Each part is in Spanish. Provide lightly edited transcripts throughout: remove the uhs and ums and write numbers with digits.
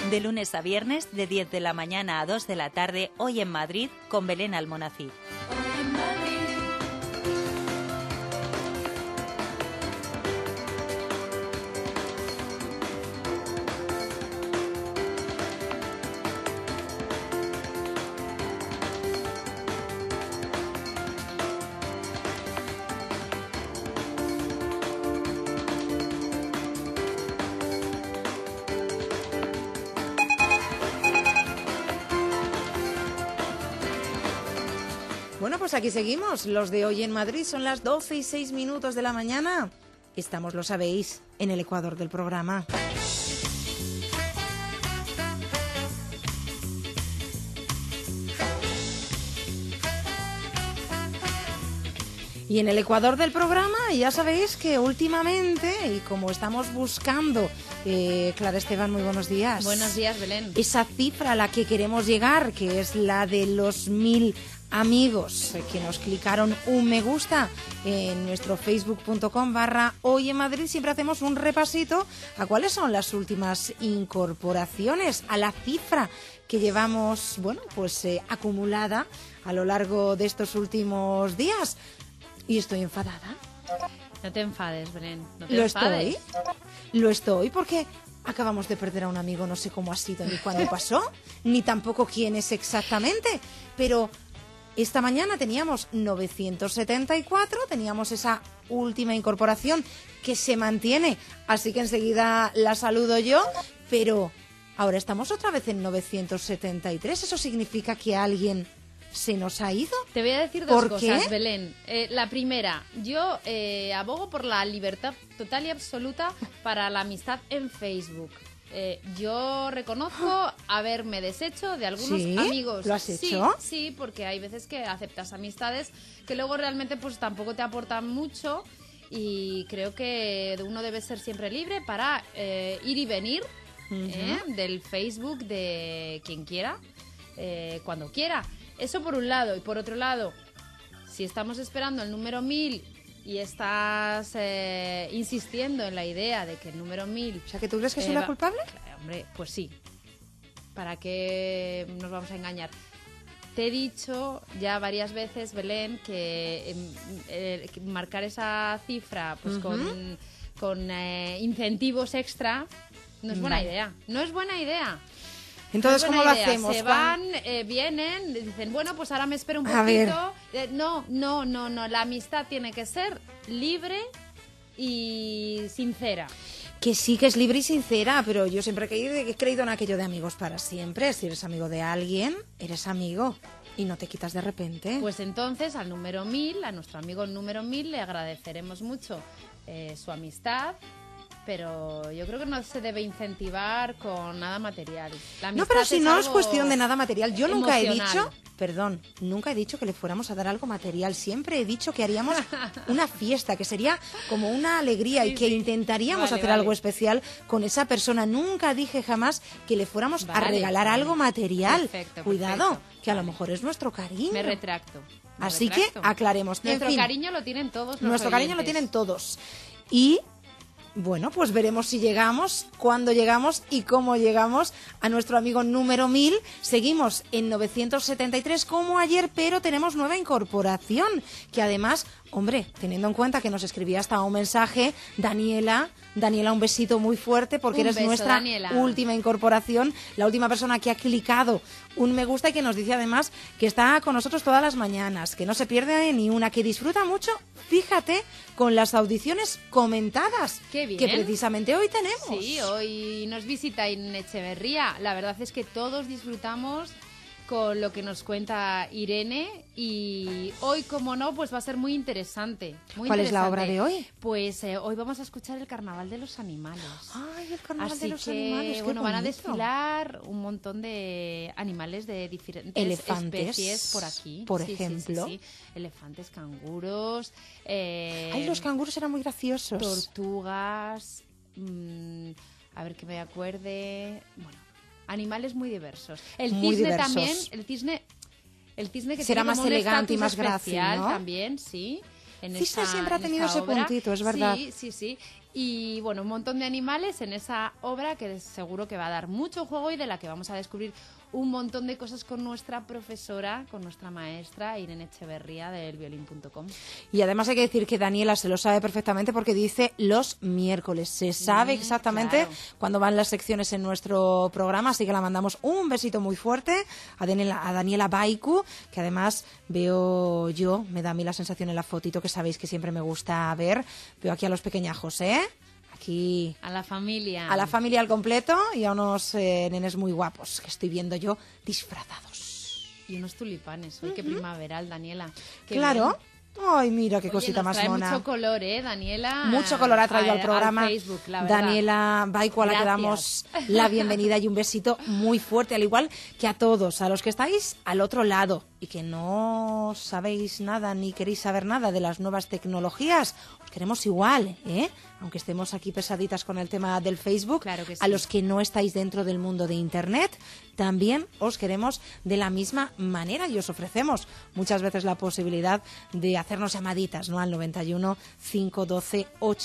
De lunes a viernes, de 10 de la mañana a 2 de la tarde, hoy en Madrid, con Belén Almonacid. Bueno, pues aquí seguimos. Los de hoy en Madrid son las 12:06 de la mañana. Estamos, lo sabéis, en el ecuador del programa. Y en el ecuador del programa ya sabéis que últimamente, y como estamos buscando, Clara Esteban, muy buenos días. Buenos días, Belén. Esa cifra a la que queremos llegar, que es la de los 1000 amigos que nos clicaron un me gusta en nuestro facebook.com/Hoy en Madrid, siempre hacemos un repasito a cuáles son las últimas incorporaciones, a la cifra que llevamos, bueno, pues acumulada a lo largo de estos últimos días. Y estoy enfadada. No te enfades, Belén. No te enfades. Lo estoy porque acabamos de perder a un amigo, no sé cómo ha sido ni cuándo pasó, ni tampoco quién es exactamente, pero esta mañana teníamos 974, teníamos esa última incorporación que se mantiene, así que enseguida la saludo yo, pero ahora estamos otra vez en 973, ¿eso significa que alguien se nos ha ido? Te voy a decir dos cosas, qué? Belén. La primera, yo abogo por la libertad total y absoluta para la amistad en Facebook. Yo reconozco haberme deshecho de algunos amigos. ¿Lo has hecho? Sí, porque hay veces que aceptas amistades que luego realmente pues tampoco te aportan mucho, y creo que uno debe ser siempre libre para ir y venir del Facebook de quien quiera, cuando quiera. Eso por un lado. Y por otro lado, si estamos esperando el número 1000 y estás insistiendo en la idea de que el número 1000... O sea, ¿que tú crees que soy la culpable? Hombre, pues sí. ¿Para qué nos vamos a engañar? Te he dicho ya varias veces, Belén, que marcar esa cifra pues con incentivos extra no es buena idea. No es buena idea. Entonces, ¿cómo lo hacemos? Se van, vienen, dicen, bueno, pues ahora me espero un poquito. No. La amistad tiene que ser libre y sincera. Que sí, que es libre y sincera, pero yo siempre he creído en aquello de amigos para siempre. Si eres amigo de alguien, eres amigo y no te quitas de repente. Pues entonces al número 1000, a nuestro amigo el número 1000, le agradeceremos mucho su amistad. Pero yo creo que no se debe incentivar con nada material. No, pero si no es cuestión de nada material. Yo nunca emocional. nunca he dicho que le fuéramos a dar algo material. Siempre he dicho que haríamos una fiesta, que sería como una alegría y que intentaríamos hacer algo especial con esa persona. Nunca dije jamás que le fuéramos a regalar algo material. Perfecto. Cuidado, que a lo mejor es nuestro cariño. Me retracto. Así que aclaremos. Nuestro cariño lo tienen todos los Nuestro cariño lo tienen todos. Y bueno, pues veremos si llegamos, cuándo llegamos y cómo llegamos a nuestro amigo número 1000. Seguimos en 973 como ayer, pero tenemos nueva incorporación, que además, hombre, teniendo en cuenta que nos escribía hasta un mensaje, Daniela, un besito muy fuerte porque eres nuestra Daniela. Última incorporación, la última persona que ha clicado un me gusta y que nos dice además que está con nosotros todas las mañanas, que no se pierde ni una, que disfruta mucho, fíjate, con las audiciones comentadas. Qué bien. Que precisamente hoy tenemos. Sí, hoy nos visita en Echeverría. La verdad es que todos disfrutamos con lo que nos cuenta Irene, y hoy, como no, pues va a ser muy interesante. ¿Cuál es la obra de hoy? Pues hoy vamos a escuchar el Carnaval de los Animales. ¡Ay, el Carnaval Así de los que, Animales! ¡Qué bueno, van a bonito! desfilar un montón de animales de diferentes especies por aquí. Por ejemplo. Sí. Elefantes, canguros. ¡Ay, los canguros eran muy graciosos! Tortugas. A ver que me acuerde. Bueno, animales muy diversos. El muy cisne diversos. también, el cisne que será tiene más como un elegante y estatus más grácil, especial ¿no? También, sí. Cisne siempre ha tenido ese puntito, es verdad. Sí. Y bueno, un montón de animales en esa obra que seguro que va a dar mucho juego y de la que vamos a descubrir un montón de cosas con nuestra profesora, con nuestra maestra Irene Echeverría del violín.com. Y además hay que decir que Daniela se lo sabe perfectamente porque dice los miércoles. Se sabe exactamente cuándo van las secciones en nuestro programa, así que la mandamos un besito muy fuerte a Daniela Baiku, que además veo yo, me da a mí la sensación en la fotito que sabéis que siempre me gusta ver. Veo aquí a los pequeñajos, aquí a la familia al completo y a unos nenes muy guapos que estoy viendo yo disfrazados y unos tulipanes. Qué primaveral, Daniela. Qué claro bien. Ay, mira qué cosita más trae mona. Mucho color, Daniela. Mucho color ha traído al programa Facebook, la verdad. Daniela Baiku, a la que damos la bienvenida y un besito muy fuerte, al igual que a todos, a los que estáis al otro lado y que no sabéis nada ni queréis saber nada de las nuevas tecnologías. Os queremos igual, aunque estemos aquí pesaditas con el tema del Facebook. Claro que sí. A los que no estáis dentro del mundo de Internet, también os queremos de la misma manera y os ofrecemos muchas veces la posibilidad de hacernos llamaditas, ¿no? Al 91 512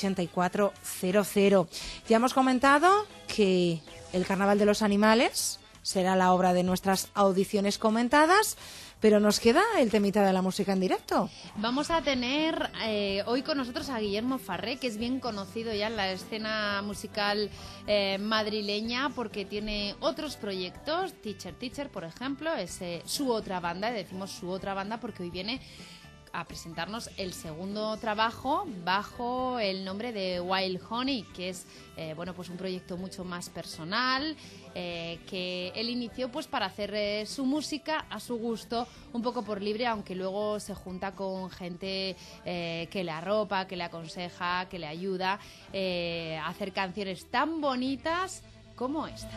8400. Ya hemos comentado que el Carnaval de los Animales será la obra de nuestras audiciones comentadas, pero nos queda el temita de la música en directo. Vamos a tener hoy con nosotros a Guillermo Farré, que es bien conocido ya en la escena musical madrileña porque tiene otros proyectos. Teacher, por ejemplo, es su otra banda, y decimos su otra banda porque hoy viene a presentarnos el segundo trabajo bajo el nombre de Wild Honey, que es pues un proyecto mucho más personal, que él inició pues para hacer su música a su gusto, un poco por libre, aunque luego se junta con gente que le arropa, que le aconseja, que le ayuda a hacer canciones tan bonitas como esta.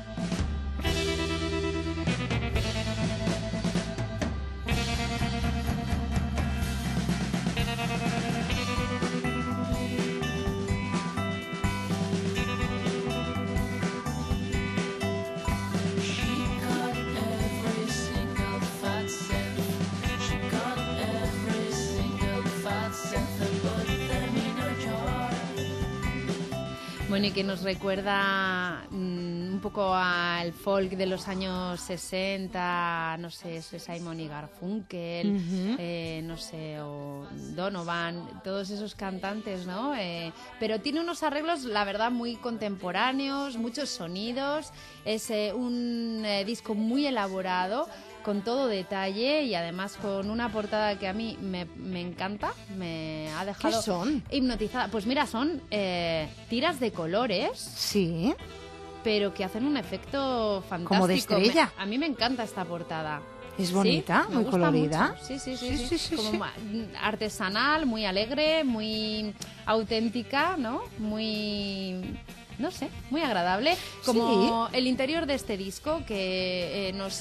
Bueno, y que nos recuerda un poco al folk de los años 60, no sé, Simon y Garfunkel, no sé, o Donovan, todos esos cantantes, ¿no? Pero tiene unos arreglos, la verdad, muy contemporáneos, muchos sonidos, es un disco muy elaborado, con todo detalle y además con una portada que a mí me encanta, me ha dejado ¿Qué son? hipnotizada. Pues mira, son tiras de colores. Sí. Pero que hacen un efecto fantástico. Como de estrella. A mí me encanta esta portada. Es bonita, ¿Sí? muy colorida. Sí. Como artesanal, muy alegre, muy auténtica, ¿no? Muy... no sé, muy agradable. Como el interior de este disco que nos...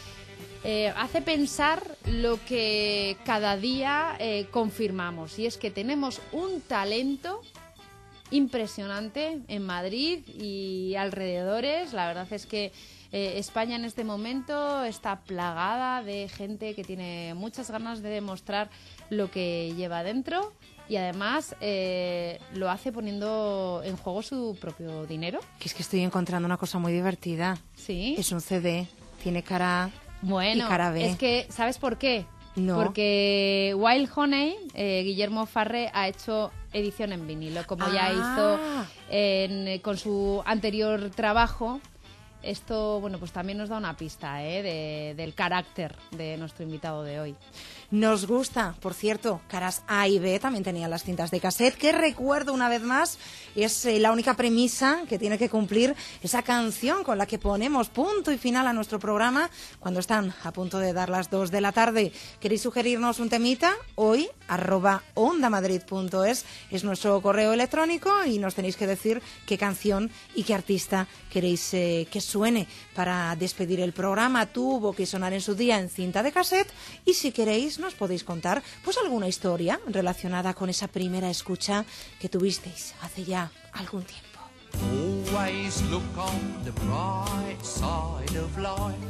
hace pensar lo que cada día confirmamos, y es que tenemos un talento impresionante en Madrid y alrededores. La verdad es que España en este momento está plagada de gente que tiene muchas ganas de demostrar lo que lleva dentro y además lo hace poniendo en juego su propio dinero. Que es que estoy encontrando una cosa muy divertida. Sí. Es un CD, tiene cara A bueno, y cara B. Es que, ¿sabes por qué? No. Porque Wild Honey, Guillermo Farré, ha hecho edición en vinilo, como ya hizo con su anterior trabajo. Esto, bueno, pues también nos da una pista del carácter de nuestro invitado de hoy. Nos gusta, por cierto, caras A y B, también tenía las cintas de cassette, que recuerdo una vez más, es la única premisa que tiene que cumplir esa canción con la que ponemos punto y final a nuestro programa cuando están a punto de dar las 2 de la tarde. ¿Queréis sugerirnos un temita? Hoy, @ondamadrid.es es nuestro correo electrónico y nos tenéis que decir qué canción y qué artista queréis que suene para despedir el programa. Tuvo que sonar en su día en cinta de cassette y si queréis nos podéis contar pues alguna historia relacionada con esa primera escucha que tuvisteis hace ya algún tiempo. Always look on the bright side of life.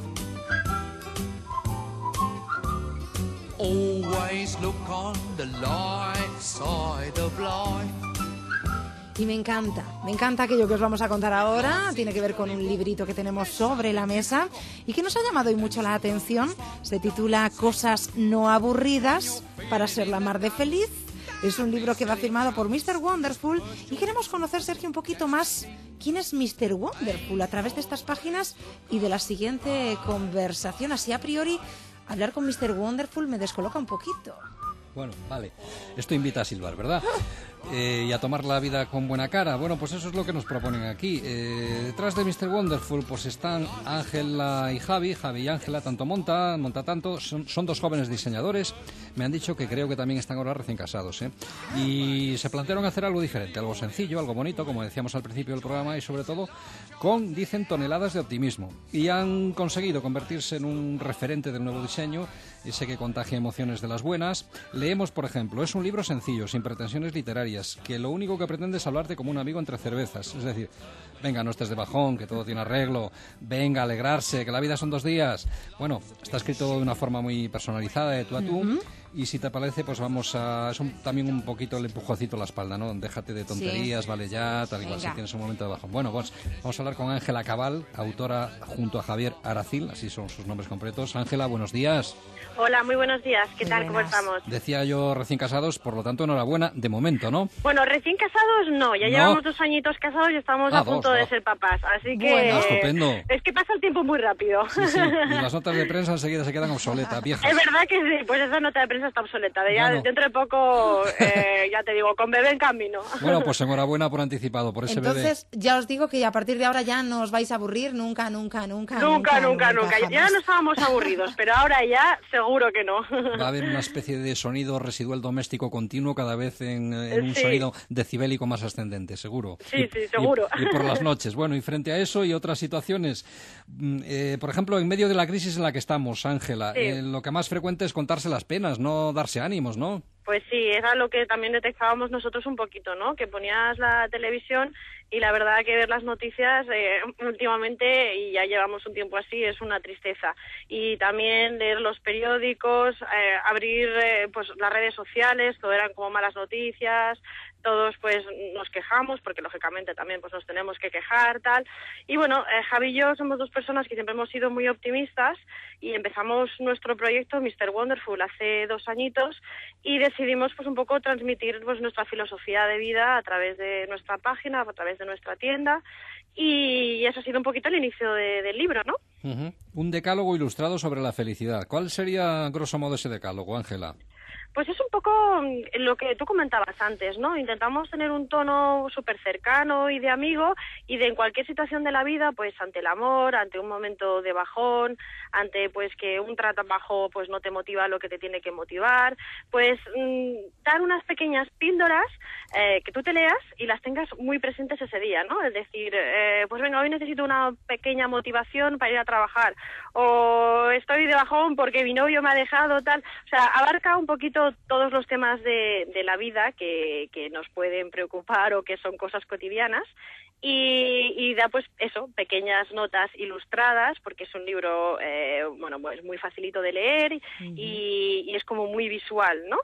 Always look on the light side of life. Y me encanta aquello que os vamos a contar ahora. Tiene que ver con un librito que tenemos sobre la mesa y que nos ha llamado hoy mucho la atención. Se titula Cosas no aburridas para ser la mar de feliz. Es un libro que va firmado por Mr. Wonderful y queremos conocer, Sergio, un poquito más quién es Mr. Wonderful a través de estas páginas y de la siguiente conversación. Así a priori, hablar con Mr. Wonderful me descoloca un poquito. Bueno, vale. Esto invita a silbar, ¿verdad? Y a tomar la vida con buena cara. Bueno, pues eso es lo que nos proponen aquí. Detrás de Mr. Wonderful pues están Ángela y Javi. Javi y Ángela, tanto monta tanto. Son dos jóvenes diseñadores. Me han dicho que creo que también están ahora recién casados, ¿eh? Y se plantearon hacer algo diferente, algo sencillo, algo bonito, como decíamos al principio del programa, y sobre todo con, dicen, toneladas de optimismo. Y han conseguido convertirse en un referente del nuevo diseño, ese que contagia emociones de las buenas. Leemos, por ejemplo, es un libro sencillo, sin pretensiones literarias, que lo único que pretende es hablarte como un amigo entre cervezas. Es decir, venga, no estés de bajón, que todo tiene arreglo, venga, alegrarse, que la vida son 2 días. Bueno, está escrito de una forma muy personalizada, de tú a tú. Y si te parece, pues vamos a... Es también un poquito el empujocito a la espalda, ¿no? Déjate de tonterías, sí. Vale ya, tal y cual, si tienes un momento de bajón. Bueno, pues vamos a hablar con Ángela Cabal, autora junto a Javier Aracil, así son sus nombres completos. Ángela, buenos días. Hola, muy buenos días. ¿Qué tal? ¿Cómo estamos? Decía yo recién casados, por lo tanto, enhorabuena, de momento, ¿no? Bueno, recién casados no, ya llevamos 2 añitos casados y estamos a punto de ser papás, así que... Bueno, estupendo. Es que pasa el tiempo muy rápido. Sí, sí, y las notas de prensa enseguida se quedan obsoletas, viejas. Es verdad que sí, pues esa nota de prensa está obsoleta. Ya dentro de poco, ya te digo, con bebé en camino. Bueno, pues enhorabuena por anticipado, por ese bebé. Entonces, ya os digo que a partir de ahora ya no os vais a aburrir nunca. Ya no estábamos aburridos, pero ahora ya seguro que no. Va a haber una especie de sonido residual doméstico continuo, cada vez en un sonido decibélico más ascendente, seguro. Sí, seguro. Y por las noches. Bueno, y frente a eso y otras situaciones, por ejemplo, en medio de la crisis en la que estamos, Ángela, lo que más frecuente es contarse las penas, no darse ánimos, ¿no? Pues sí, era lo que también detectábamos nosotros un poquito, ¿no? Que ponías la televisión y la verdad que ver las noticias últimamente, y ya llevamos un tiempo así, es una tristeza. Y también leer los periódicos, abrir pues las redes sociales, todo eran como malas noticias, todos pues nos quejamos, porque lógicamente también pues nos tenemos que quejar, tal. Y bueno, Javi y yo somos 2 personas que siempre hemos sido muy optimistas y empezamos nuestro proyecto Mr. Wonderful hace 2 añitos y decidimos pues un poco transmitir pues nuestra filosofía de vida a través de nuestra página, a través de nuestra tienda, y eso ha sido un poquito el inicio del libro, ¿no? Un decálogo ilustrado sobre la felicidad. ¿Cuál sería, grosso modo, ese decálogo, Ángela? Pues es un poco lo que tú comentabas antes, ¿no? Intentamos tener un tono súper cercano y de amigo, y de en cualquier situación de la vida, pues ante el amor, ante un momento de bajón, ante pues que un trabajo pues no te motiva lo que te tiene que motivar, pues dar unas pequeñas píldoras que tú te leas y las tengas muy presentes ese día, ¿no? Es decir, pues venga, hoy necesito una pequeña motivación para ir a trabajar, o estoy de bajón porque mi novio me ha dejado, tal. O sea, abarca un poquito todos los temas de la vida que nos pueden preocupar o que son cosas cotidianas, y da pues eso, pequeñas notas ilustradas, porque es un libro pues muy facilito de leer y es como muy visual, ¿no?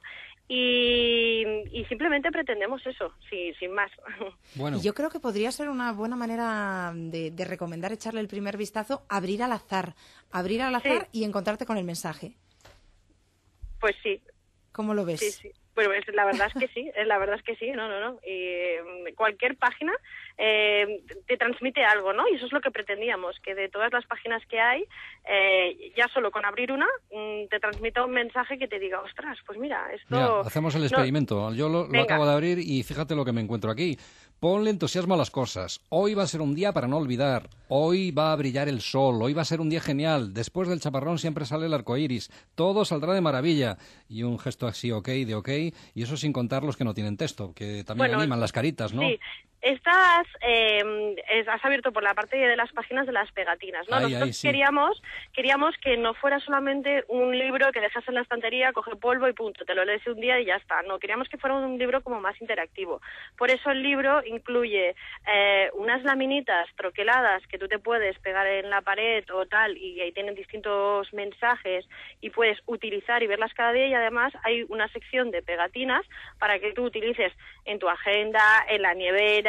Y simplemente pretendemos eso, sin más. Bueno. Yo creo que podría ser una buena manera de recomendar echarle el primer vistazo, abrir al azar y encontrarte con el mensaje. Pues sí. ¿Cómo lo ves? Sí. Bueno, la verdad es que sí, no. Y cualquier página te transmite algo, ¿no? Y eso es lo que pretendíamos, que de todas las páginas que hay, ya solo con abrir una, te transmita un mensaje que te diga, ostras, pues mira, esto... Mira, hacemos el experimento. Yo lo acabo de abrir y fíjate lo que me encuentro aquí. Ponle entusiasmo a las cosas. Hoy va a ser un día para no olvidar. Hoy va a brillar el sol. Hoy va a ser un día genial. Después del chaparrón siempre sale el arco iris. Todo saldrá de maravilla. Y un gesto así, ok, y eso sin contar los que no tienen texto, que también animan las caritas, ¿no? Sí. Has abierto por la parte de las páginas de las pegatinas, ¿no? Nosotros sí. queríamos que no fuera solamente un libro que dejas en la estantería, coge polvo y punto, te lo lees un día y ya está. No, queríamos que fuera un libro como más interactivo. Por eso el libro incluye unas laminitas troqueladas que tú te puedes pegar en la pared o tal, y ahí tienen distintos mensajes y puedes utilizar y verlas cada día, y además hay una sección de pegatinas para que tú utilices en tu agenda, en la nevera,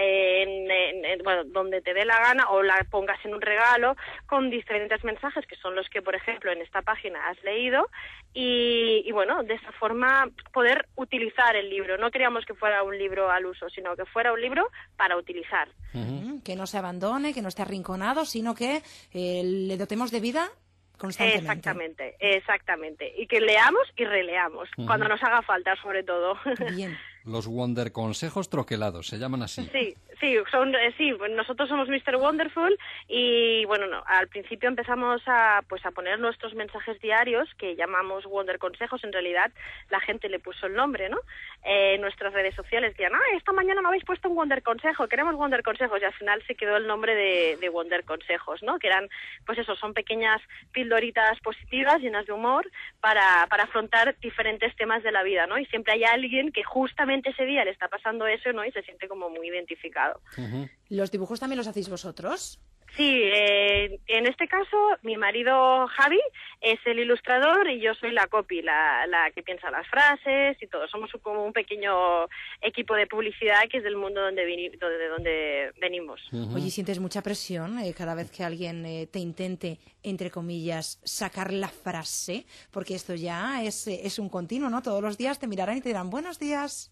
bueno, donde te dé la gana, o la pongas en un regalo con diferentes mensajes que son los que, por ejemplo, en esta página has leído, y bueno, de esa forma poder utilizar el libro. No queríamos que fuera un libro al uso, sino que fuera un libro para utilizar. Que no se abandone, que no esté arrinconado, sino que le dotemos de vida constantemente. Exactamente. Y que leamos y releamos, cuando nos haga falta, sobre todo. Bien. Los Wonder Consejos troquelados, se llaman así. Sí, nosotros somos Mr. Wonderful, y bueno, al principio empezamos a poner nuestros mensajes diarios, que llamamos Wonder Consejos. En realidad la gente le puso el nombre, ¿no? Nuestras redes sociales decían, esta mañana me habéis puesto un Wonder Consejo, queremos Wonder Consejos, y al final se quedó el nombre de Wonder Consejos, ¿no? Que eran, pues eso, son pequeñas pildoritas positivas, llenas de humor, para afrontar diferentes temas de la vida, ¿no? Y siempre hay alguien que justamente ese día le está pasando eso, ¿no? Y se siente como muy identificado. ¿Los dibujos también los hacéis vosotros? Sí, en este caso mi marido Javi es el ilustrador y yo soy la copy, la que piensa las frases y todo. Somos como un pequeño equipo de publicidad que es del mundo de donde venimos. Oye, ¿sientes mucha presión cada vez que alguien te intente, entre comillas, sacar la frase? Porque esto ya es un continuo, ¿no? Todos los días te mirarán y te dirán buenos días.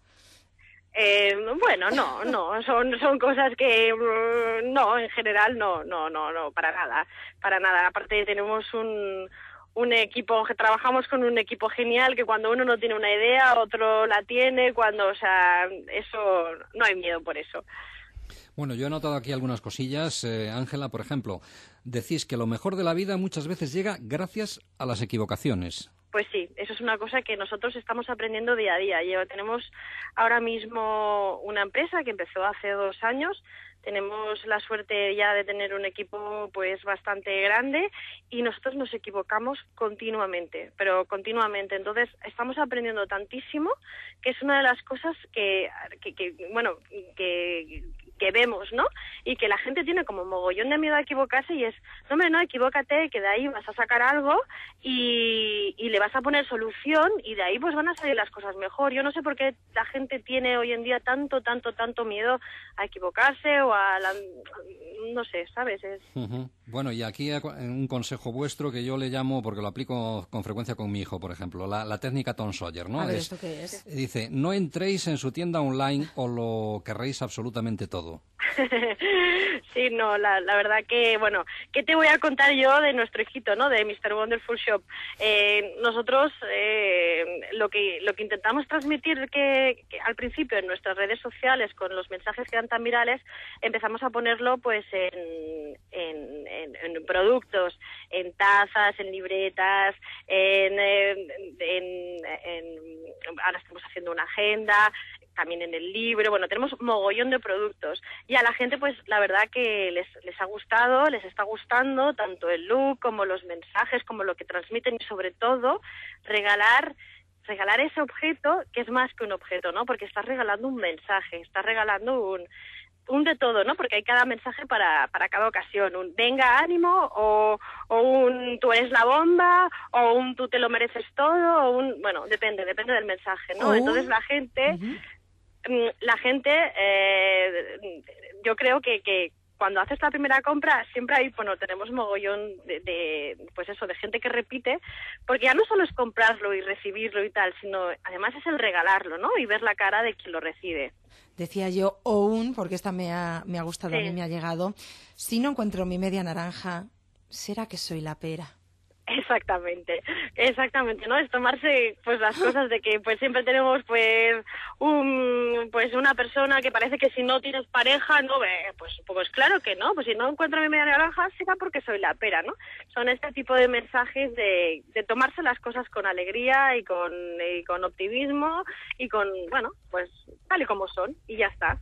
Bueno, no, son cosas que no, en general no, para nada. Aparte tenemos un equipo, que trabajamos con un equipo genial, que cuando uno no tiene una idea, otro la tiene, eso, no hay miedo por eso. Bueno, yo he notado aquí algunas cosillas. Ángela, por ejemplo, decís que lo mejor de la vida muchas veces llega gracias a las equivocaciones. Pues sí, eso es una cosa que nosotros estamos aprendiendo día a día. Tenemos ahora mismo una empresa que empezó hace 2 años. Tenemos la suerte ya de tener un equipo pues bastante grande, y nosotros nos equivocamos continuamente, pero continuamente. Entonces estamos aprendiendo tantísimo, que es una de las cosas que vemos, ¿no? Y que la gente tiene como mogollón de miedo a equivocarse, y es, no, hombre, no, equivócate, que de ahí vas a sacar algo y le vas a poner solución, y de ahí pues van a salir las cosas mejor. Yo no sé por qué la gente tiene hoy en día tanto miedo a equivocarse o no sé, ¿sabes? Bueno, y aquí un consejo vuestro que yo le llamo, porque lo aplico con frecuencia con mi hijo, por ejemplo, la técnica Tom Sawyer, ¿no? A ver, ¿esto qué es? Dice, no entréis en su tienda online o lo querréis absolutamente todo. Sí, no, la verdad que, bueno, ¿qué te voy a contar yo de nuestro hijito, ¿no? De Mr. Wonderful Shop. Nosotros lo que intentamos transmitir que al principio en nuestras redes sociales, con los mensajes que eran tan virales, empezamos a ponerlo pues en productos, en tazas, en libretas, ahora estamos haciendo una agenda, también en el libro. Bueno, tenemos mogollón de productos, y a la gente pues la verdad que les ha gustado, les está gustando tanto el look como los mensajes, como lo que transmiten, y sobre todo regalar ese objeto que es más que un objeto, ¿no? Porque estás regalando un mensaje, estás regalando un de todo, ¿no? Porque hay cada mensaje para cada ocasión. Un venga, ánimo, o un tú eres la bomba, o un tú te lo mereces todo, o bueno, depende del mensaje, ¿no? Entonces la gente, yo creo que cuando haces la primera compra siempre hay, bueno, tenemos mogollón de gente que repite, porque ya no solo es comprarlo y recibirlo y tal, sino además es el regalarlo, ¿no? Y ver la cara de quien lo recibe. Decía yo, porque esta me ha gustado, sí. A mí me ha llegado. Si no encuentro mi media naranja, ¿será que soy la pera? Exactamente, ¿no? Es tomarse pues las cosas de que pues siempre tenemos pues una persona que parece que si no tienes pareja, no, pues claro que no, pues si no encuentro mi media naranja será porque soy la pera, ¿no? Son este tipo de mensajes de tomarse las cosas con alegría y con optimismo y con, bueno, pues tal y como son, y ya está.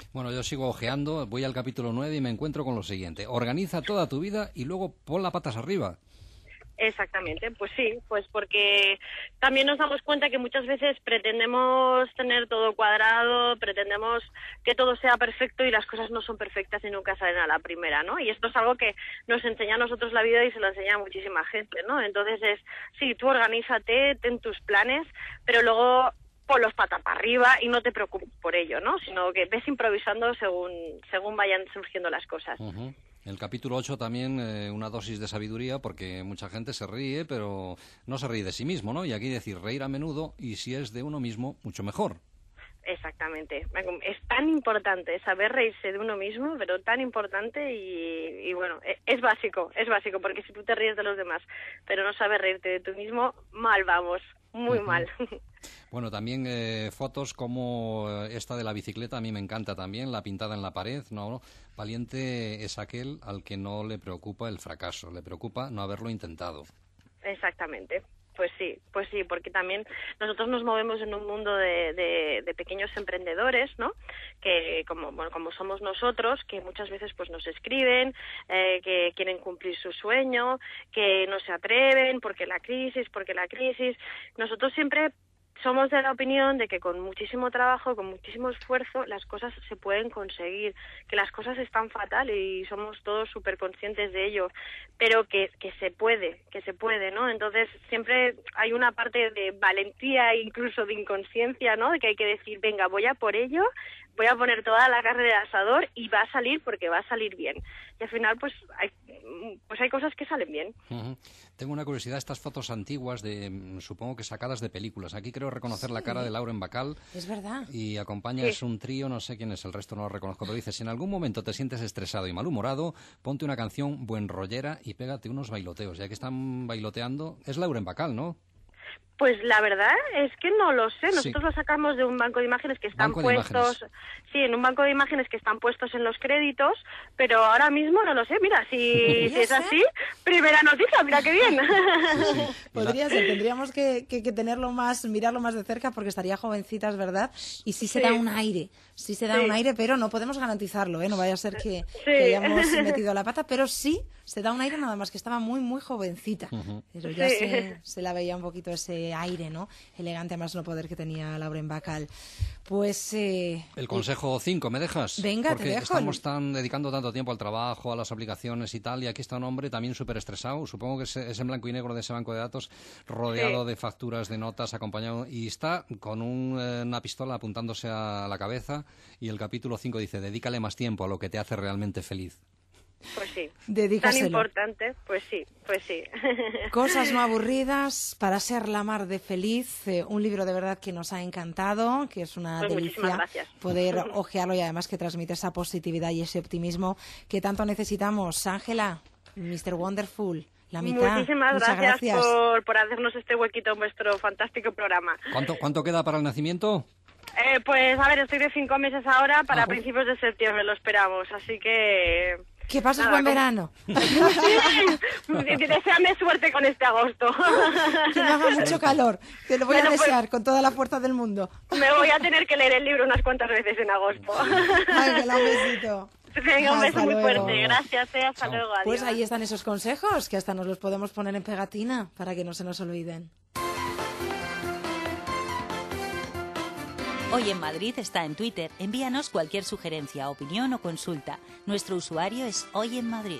Bueno, yo sigo ojeando, voy al capítulo 9 y me encuentro con lo siguiente. Organiza toda tu vida y luego pon las patas arriba. Exactamente, pues sí, pues porque también nos damos cuenta que muchas veces pretendemos tener todo cuadrado, pretendemos que todo sea perfecto y las cosas no son perfectas y nunca salen a la primera, ¿no? Y esto es algo que nos enseña a nosotros la vida y se lo enseña a muchísima gente, ¿no? Entonces sí, tú organízate, ten tus planes, pero luego ponlos patas para arriba y no te preocupes por ello, ¿no? Sino que ves improvisando según vayan surgiendo las cosas. Uh-huh. El capítulo 8 también una dosis de sabiduría, porque mucha gente se ríe, pero no se ríe de sí mismo, ¿no? Y aquí decir reír a menudo, y si es de uno mismo, mucho mejor. Exactamente. Es tan importante saber reírse de uno mismo, pero tan importante y bueno, es básico, porque si tú te ríes de los demás, pero no sabes reírte de tú mismo, mal vamos, muy mal. Bueno, también fotos como esta de la bicicleta, a mí me encanta también, la pintada en la pared, ¿no? Valiente es aquel al que no le preocupa el fracaso, le preocupa no haberlo intentado. Exactamente. Pues sí, porque también nosotros nos movemos en un mundo de pequeños emprendedores, ¿no? Que como somos nosotros, que muchas veces pues nos escriben, que quieren cumplir su sueño, que no se atreven porque la crisis. Nosotros siempre somos de la opinión de que con muchísimo trabajo, con muchísimo esfuerzo, las cosas se pueden conseguir, que las cosas están fatal y somos todos súper conscientes de ello, pero que se puede, ¿no? Entonces siempre hay una parte de valentía e incluso de inconsciencia, ¿no? De que hay que decir, venga, voy a por ello, voy a poner toda la carne de asador y va a salir porque va a salir bien. Y al final pues hay cosas que salen bien. Uh-huh. Tengo una curiosidad, estas fotos antiguas supongo que sacadas de películas. Aquí creo reconocer la cara de Lauren Bacall. Es verdad. Y acompaña es un trío, no sé quién es, el resto no lo reconozco, pero dice, si en algún momento te sientes estresado y malhumorado, ponte una canción buen rollera y pégate unos bailoteos. Ya que están bailoteando, es Lauren Bacall, ¿no? Pues la verdad es que no lo sé. Nosotros Sí. lo sacamos de un banco de imágenes que están puestos... Sí, en un banco de imágenes que están puestos en los créditos, pero ahora mismo no lo sé. Mira, si es así, primera noticia, mira qué bien. Sí. Podría ser, tendríamos que tenerlo más, mirarlo más de cerca porque estaría jovencita, es verdad, y sí se da un aire, un aire, pero no podemos garantizarlo, ¿eh? No vaya a ser que hayamos metido la pata, pero sí se da un aire, nada más que estaba muy, muy jovencita. Uh-huh. Pero ya se la veía un poquito ese aire, ¿no? Elegante, más no poder que tenía Lauren Bacall. Pues... el consejo 5, ¿me dejas? Venga, porque te dejo. estamos dedicando tanto tiempo al trabajo, a las aplicaciones y tal, y aquí está un hombre también súper estresado, supongo que es en blanco y negro de ese banco de datos, rodeado de facturas, de notas, acompañado, y está con una pistola apuntándose a la cabeza, y el capítulo 5 dice, dedícale más tiempo a lo que te hace realmente feliz. Pues sí. Dedícaselo. Tan importante, pues sí. Cosas no aburridas para ser la mar de feliz. Un libro de verdad que nos ha encantado, que es una delicia poder hojearlo y además que transmite esa positividad y ese optimismo que tanto necesitamos. Ángela, Mr. Wonderful, la mitad. Muchísimas gracias. Por hacernos este huequito en vuestro fantástico programa. ¿Cuánto queda para el nacimiento? Pues a ver, estoy de 5 meses ahora, para principios de septiembre lo esperamos, así que... Que pases buen verano. Sí, deséame suerte con este agosto. Que no haga mucho calor. Te lo voy a desear con toda la fuerza del mundo. Me voy a tener que leer el libro unas cuantas veces en agosto. Ángela, un besito. Venga, un beso muy luego. fuerte. Gracias, hasta luego. Adiós. Pues ahí están esos consejos, que hasta nos los podemos poner en pegatina para que no se nos olviden. Hoy en Madrid está en Twitter. Envíanos cualquier sugerencia, opinión o consulta. Nuestro usuario es Hoy en Madrid.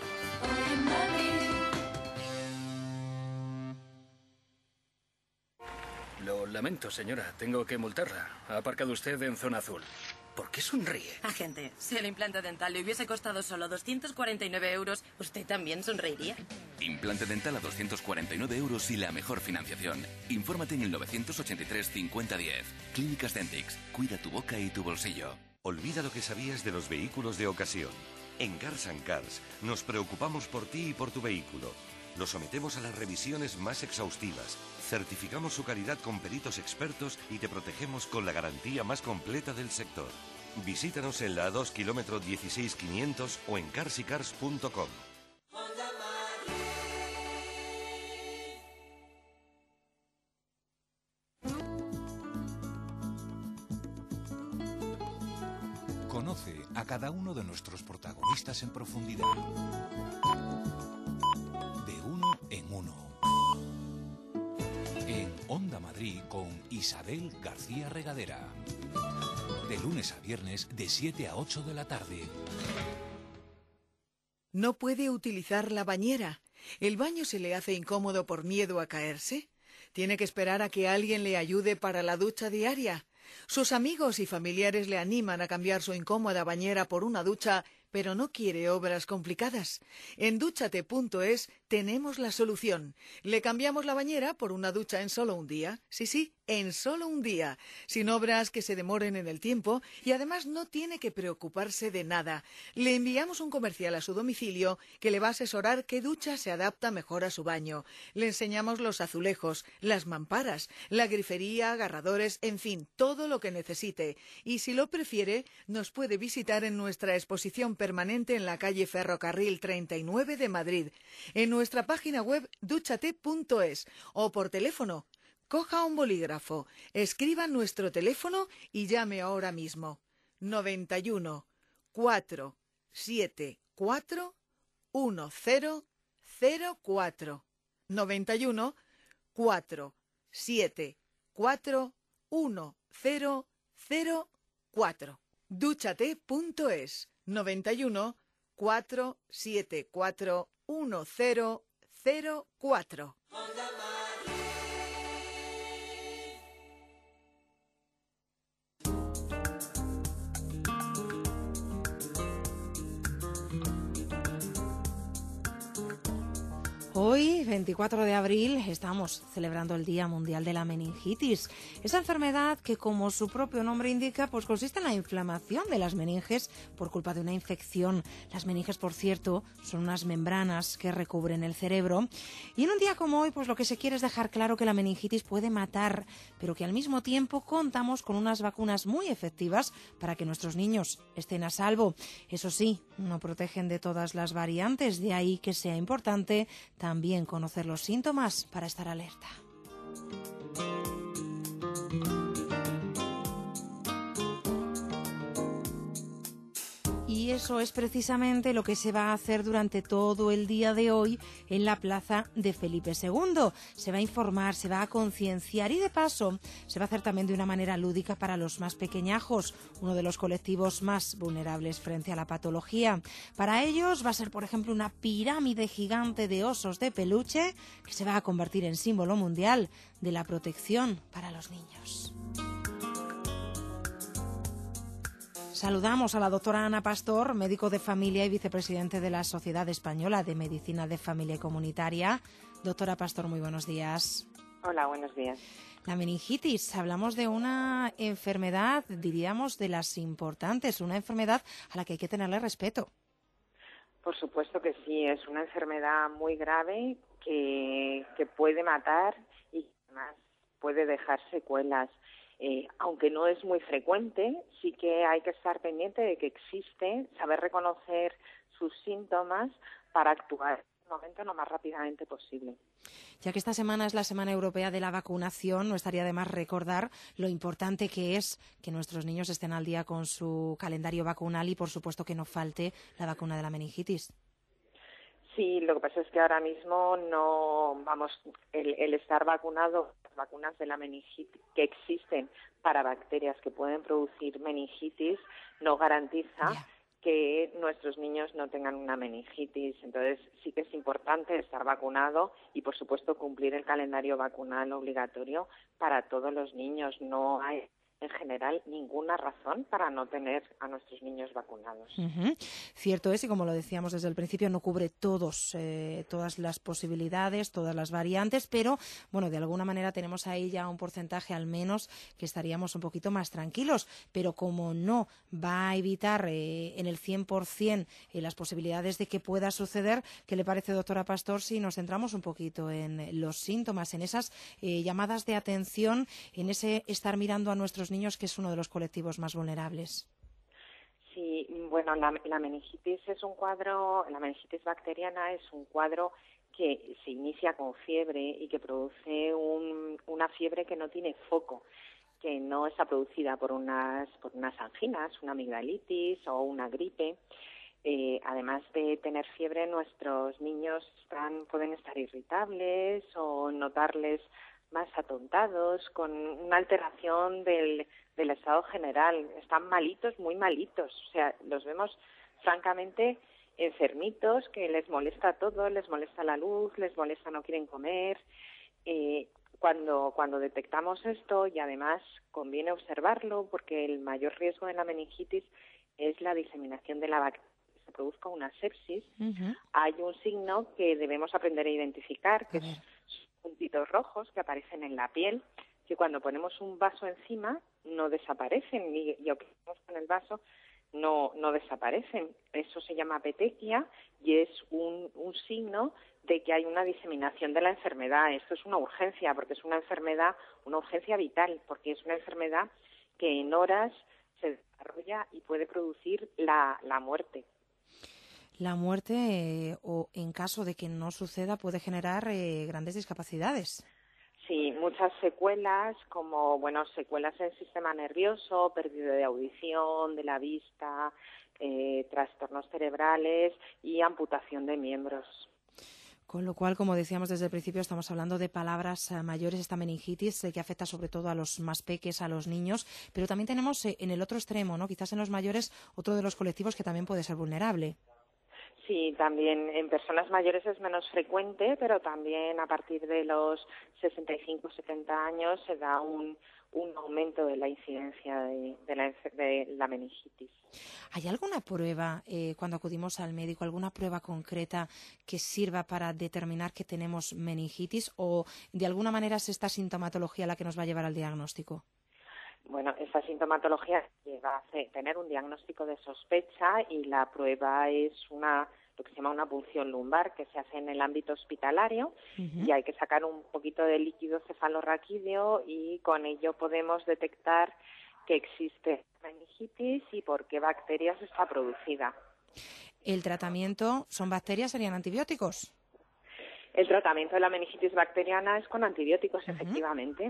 Lo lamento, señora. Tengo que multarla. Ha aparcado usted en zona azul. ¿Por qué sonríe? Agente, si el implante dental le hubiese costado solo 249 euros, ¿usted también sonreiría? Implante dental a 249 euros y la mejor financiación. Infórmate en el 983 5010. Clínicas Dentix. Cuida tu boca y tu bolsillo. Olvida lo que sabías de los vehículos de ocasión. En Cars & Cars nos preocupamos por ti y por tu vehículo. Lo sometemos a las revisiones más exhaustivas. Certificamos su calidad con peritos expertos y te protegemos con la garantía más completa del sector. Visítanos en la A2 kilómetro 16500 o en carsycars.com. Conoce a cada uno de nuestros protagonistas en profundidad. De uno en uno. En Onda Madrid con Isabel García Regadera. De lunes a viernes de 7 a 8 de la tarde. ¿No puede utilizar la bañera? ¿El baño se le hace incómodo por miedo a caerse? ¿Tiene que esperar a que alguien le ayude para la ducha diaria? Sus amigos y familiares le animan a cambiar su incómoda bañera por una ducha, pero no quiere obras complicadas. En Dúchate.es tenemos la solución. Le cambiamos la bañera por una ducha en solo un día. Sí, en solo un día. Sin obras que se demoren en el tiempo y además no tiene que preocuparse de nada. Le enviamos un comercial a su domicilio que le va a asesorar qué ducha se adapta mejor a su baño. Le enseñamos los azulejos, las mamparas, la grifería, agarradores, en fin, todo lo que necesite. Y si lo prefiere, nos puede visitar en nuestra exposición permanente en la calle Ferrocarril 39 de Madrid, en nuestra página web Dúchate.es o por teléfono. Coja un bolígrafo, escriba nuestro teléfono y llame ahora mismo. 91 474 1004. 91 474 1004. Dúchate.es. 91 474 1004. Hoy, 24 de abril, estamos celebrando el Día Mundial de la Meningitis. Esa enfermedad que, como su propio nombre indica, pues consiste en la inflamación de las meninges por culpa de una infección. Las meninges, por cierto, son unas membranas que recubren el cerebro. Y en un día como hoy, pues lo que se quiere es dejar claro que la meningitis puede matar, pero que al mismo tiempo contamos con unas vacunas muy efectivas para que nuestros niños estén a salvo. Eso sí, no protegen de todas las variantes, de ahí que sea importante también conocer los síntomas para estar alerta. Y eso es precisamente lo que se va a hacer durante todo el día de hoy en la plaza de Felipe II. Se va a informar, se va a concienciar y de paso se va a hacer también de una manera lúdica para los más pequeñajos, uno de los colectivos más vulnerables frente a la patología. Para ellos va a ser, por ejemplo, una pirámide gigante de osos de peluche que se va a convertir en símbolo mundial de la protección para los niños. Saludamos a la doctora Ana Pastor, médico de familia y vicepresidente de la Sociedad Española de Medicina de Familia y Comunitaria. Doctora Pastor, muy buenos días. Hola, buenos días. La meningitis, hablamos de una enfermedad, diríamos, de las importantes, una enfermedad a la que hay que tenerle respeto. Por supuesto que sí, es una enfermedad muy grave que puede matar y además puede dejar secuelas. Aunque no es muy frecuente, sí que hay que estar pendiente de que existe, saber reconocer sus síntomas para actuar en el momento lo más rápidamente posible. Ya que esta semana es la Semana Europea de la Vacunación, no estaría de más recordar lo importante que es que nuestros niños estén al día con su calendario vacunal y, por supuesto, que no falte la vacuna de la meningitis. Sí, lo que pasa es que ahora mismo el estar vacunado, las vacunas de la meningitis que existen para bacterias que pueden producir meningitis no garantiza que nuestros niños no tengan una meningitis. Entonces sí que es importante estar vacunado y, por supuesto, cumplir el calendario vacunal obligatorio para todos los niños. No hay, en general, ninguna razón para no tener a nuestros niños vacunados. Cierto es, y como lo decíamos desde el principio, no cubre todas las posibilidades, todas las variantes, pero bueno, de alguna manera tenemos ahí ya un porcentaje al menos que estaríamos un poquito más tranquilos, pero como no va a evitar en el 100% las posibilidades de que pueda suceder, ¿qué le parece, doctora Pastor, si nos centramos un poquito en los síntomas, en esas llamadas de atención, en ese estar mirando a nuestros niños, que es uno de los colectivos más vulnerables? Sí, bueno, la meningitis es un cuadro, la meningitis bacteriana es un cuadro que se inicia con fiebre y que produce una fiebre que no tiene foco. que no está producida por unas anginas, una amigdalitis o una gripe. Además de tener fiebre, nuestros niños pueden estar irritables o notarles más atontados, con una alteración del estado general. Están malitos, muy malitos. O sea, los vemos francamente enfermitos, que les molesta todo, les molesta la luz, les molesta, no quieren comer. Cuando detectamos esto, y además conviene observarlo, porque el mayor riesgo de la meningitis es la diseminación de la bacteria, que se produzca una sepsis. Hay un signo que debemos aprender a identificar, que es puntitos rojos que aparecen en la piel, que cuando ponemos un vaso encima no desaparecen, y operamos con el vaso no desaparecen. Eso se llama petequia y es un signo de que hay una diseminación de la enfermedad. Esto es una urgencia, porque es una urgencia vital, porque es una enfermedad que en horas se desarrolla y puede producir la muerte. La muerte, o en caso de que no suceda, puede generar grandes discapacidades. Sí, muchas secuelas, como secuelas del sistema nervioso, pérdida de audición, de la vista, trastornos cerebrales y amputación de miembros. Con lo cual, como decíamos desde el principio, estamos hablando de palabras mayores, esta meningitis que afecta sobre todo a los más peques, a los niños, pero también tenemos en el otro extremo, ¿no? Quizás en los mayores, otro de los colectivos que también puede ser vulnerable. Sí, también en personas mayores es menos frecuente, pero también a partir de los 65-70 años se da un aumento de la incidencia de la meningitis. ¿Hay alguna prueba, cuando acudimos al médico, alguna prueba concreta que sirva para determinar que tenemos meningitis, o de alguna manera es esta sintomatología la que nos va a llevar al diagnóstico? Bueno, esta sintomatología lleva a tener un diagnóstico de sospecha, y la prueba es lo que se llama una punción lumbar, que se hace en el ámbito hospitalario, y hay que sacar un poquito de líquido cefalorraquídeo, y con ello podemos detectar que existe meningitis y por qué bacterias está producida. ¿El tratamiento son bacterias, serían antibióticos? El tratamiento de la meningitis bacteriana es con antibióticos, efectivamente.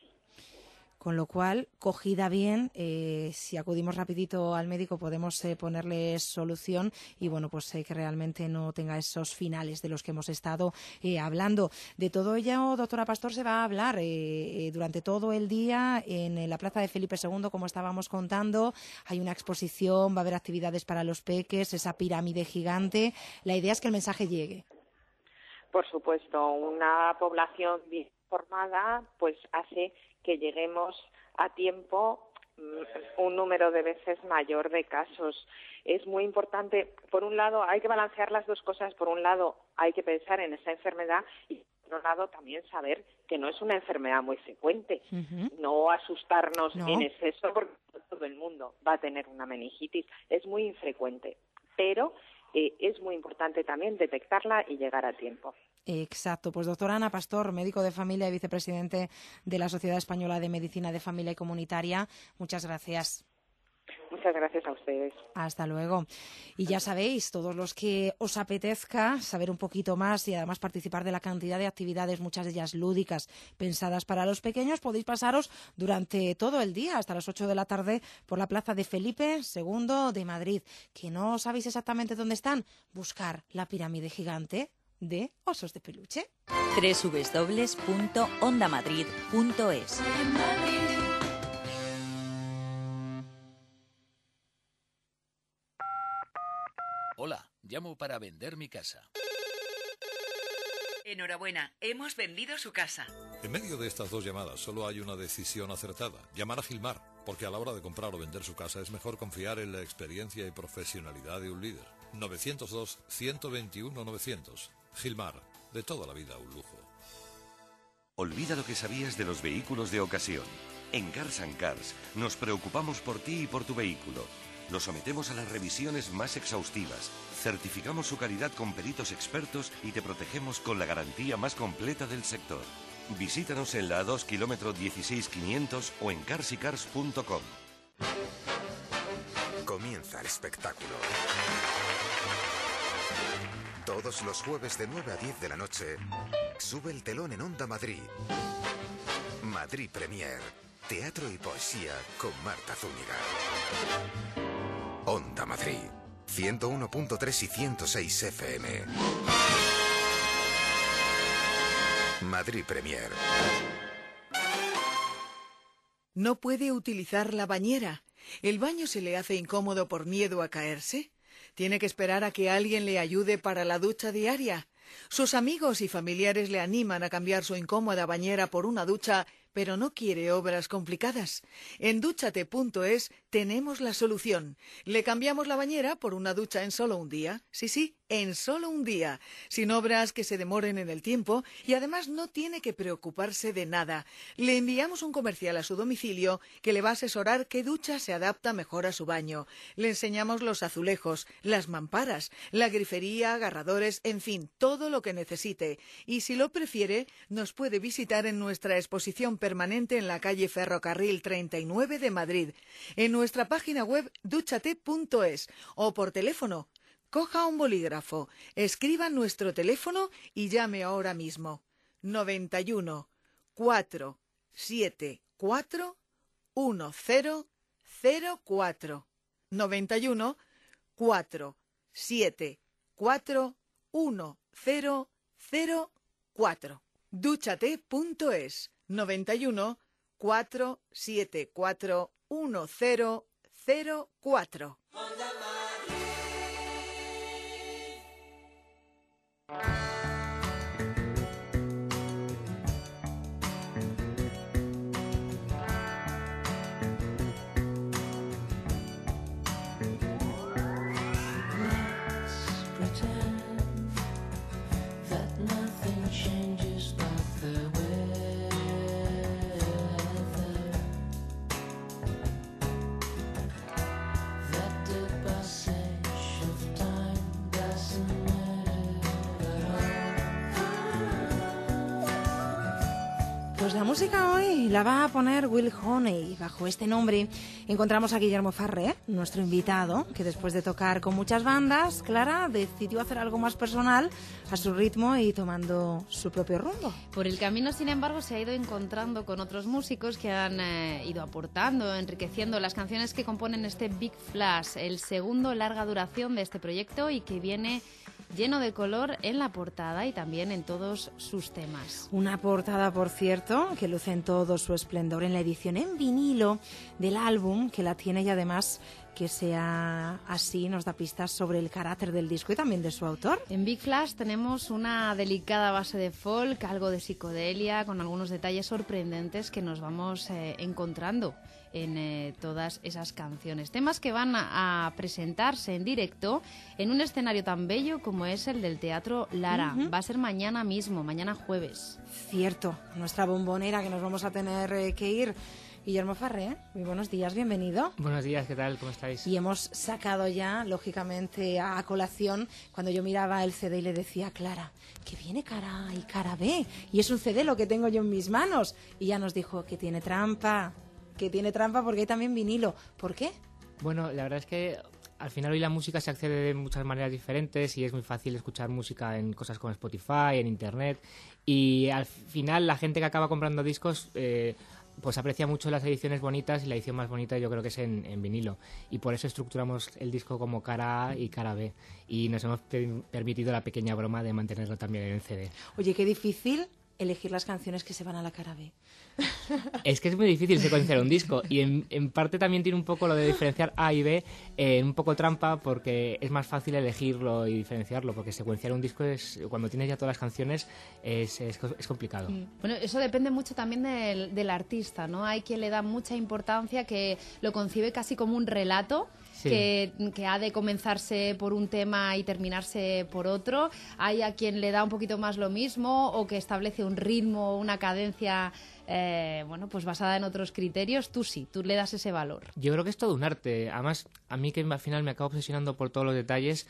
Con lo cual, cogida bien, si acudimos rapidito al médico podemos ponerle solución y pues que realmente no tenga esos finales de los que hemos estado hablando. De todo ello, doctora Pastor, se va a hablar durante todo el día en la Plaza de Felipe II, como estábamos contando. Hay una exposición, va a haber actividades para los peques, esa pirámide gigante. La idea es que el mensaje llegue. Por supuesto, una población bien formada pues hace que lleguemos a tiempo un número de veces mayor de casos. Es muy importante, por un lado, hay que balancear las dos cosas. Por un lado, hay que pensar en esa enfermedad, y por otro lado, también saber que no es una enfermedad muy frecuente. No asustarnos en exceso, porque todo el mundo va a tener una meningitis. Es muy infrecuente, pero es muy importante también detectarla y llegar a tiempo. Exacto. Pues doctora Ana Pastor, médico de familia y vicepresidente de la Sociedad Española de Medicina de Familia y Comunitaria, muchas gracias. Muchas gracias a ustedes. Hasta luego. Y ya sabéis, todos los que os apetezca saber un poquito más y además participar de la cantidad de actividades, muchas de ellas lúdicas, pensadas para los pequeños, podéis pasaros durante todo el día, hasta las 8 de la tarde, por la Plaza de Felipe II de Madrid. ¿Que no sabéis exactamente dónde están? Buscar la pirámide gigante de osos de peluche. www.ondamadrid.es. Hola, llamo para vender mi casa. Enhorabuena, hemos vendido su casa. En medio de estas dos llamadas solo hay una decisión acertada: llamar a Gilmar, porque a la hora de comprar o vender su casa es mejor confiar en la experiencia y profesionalidad de un líder. 902-121-900. Gilmar, de toda la vida un lujo. Olvida lo que sabías de los vehículos de ocasión. En Cars & Cars nos preocupamos por ti y por tu vehículo. Lo sometemos a las revisiones más exhaustivas, certificamos su calidad con peritos expertos y te protegemos con la garantía más completa del sector. Visítanos en la A2 kilómetro 16500 o en carsycars.com. Comienza el espectáculo. Todos los jueves de 9 a 10 de la noche, sube el telón en Onda Madrid. Madrid Premier, teatro y poesía con Marta Zúñiga. Onda Madrid, 101.3 y 106 FM. Madrid Premier. ¿No puede utilizar la bañera? ¿El baño se le hace incómodo por miedo a caerse? ¿Tiene que esperar a que alguien le ayude para la ducha diaria? Sus amigos y familiares le animan a cambiar su incómoda bañera por una ducha, pero no quiere obras complicadas. En dúchate.es tenemos la solución. Le cambiamos la bañera por una ducha en solo un día. Sí, en solo un día. Sin obras que se demoren en el tiempo y además no tiene que preocuparse de nada. Le enviamos un comercial a su domicilio que le va a asesorar qué ducha se adapta mejor a su baño. Le enseñamos los azulejos, las mamparas, la grifería, agarradores, en fin, todo lo que necesite. Y si lo prefiere, nos puede visitar en nuestra exposición permanente en la calle Ferrocarril 39 de Madrid, en nuestra página web dúchate.es o por teléfono. Coja un bolígrafo, escriba nuestro teléfono y llame ahora mismo. 91 474 1004. 91 474 1004. Dúchate.es. 91 474 1004. Pues la música hoy la va a poner Will Honey. Bajo este nombre encontramos a Guillermo Farré, nuestro invitado, que después de tocar con muchas bandas, Clara decidió hacer algo más personal a su ritmo y tomando su propio rumbo. Por el camino, sin embargo, se ha ido encontrando con otros músicos que han ido aportando, enriqueciendo las canciones que componen este Big Flash, el segundo larga duración de este proyecto y que viene lleno de color en la portada y también en todos sus temas. Una portada, por cierto, que luce en todo su esplendor en la edición en vinilo del álbum, que la tiene y además que sea así nos da pistas sobre el carácter del disco y también de su autor. En Big Flash tenemos una delicada base de folk, algo de psicodelia, con algunos detalles sorprendentes que nos vamos encontrando en todas esas canciones. Temas que van a presentarse en directo en un escenario tan bello como es el del Teatro Lara. Va a ser mañana mismo, mañana jueves. Cierto, nuestra bombonera que nos vamos a tener que ir. Guillermo Farré, muy buenos días, bienvenido. Buenos días, ¿qué tal? ¿Cómo estáis? Y hemos sacado ya, lógicamente, a colación, cuando yo miraba el CD y le decía a Clara, que viene cara A y cara B, y es un CD lo que tengo yo en mis manos. Y ya nos dijo que tiene trampa porque hay también vinilo. ¿Por qué? Bueno, la verdad es que al final hoy la música se accede de muchas maneras diferentes y es muy fácil escuchar música en cosas como Spotify, en Internet, y al final la gente que acaba comprando discos pues aprecia mucho las ediciones bonitas y la edición más bonita yo creo que es en vinilo, y por eso estructuramos el disco como cara A y cara B y nos hemos permitido la pequeña broma de mantenerlo también en CD. Oye, qué difícil elegir las canciones que se van a la cara B. Es que es muy difícil secuenciar un disco y en parte también tiene un poco lo de diferenciar A y B, un poco trampa porque es más fácil elegirlo y diferenciarlo, porque secuenciar un disco cuando tienes ya todas las canciones es complicado. Bueno, eso depende mucho también del artista, ¿no? Hay quien le da mucha importancia, que lo concibe casi como un relato. Sí. Que ha de comenzarse por un tema y terminarse por otro. Hay a quien le da un poquito más lo mismo o que establece un ritmo, una cadencia pues basada en otros criterios. Tú le das ese valor. Yo creo que es todo un arte. Además, a mí que al final me acabo obsesionando por todos los detalles,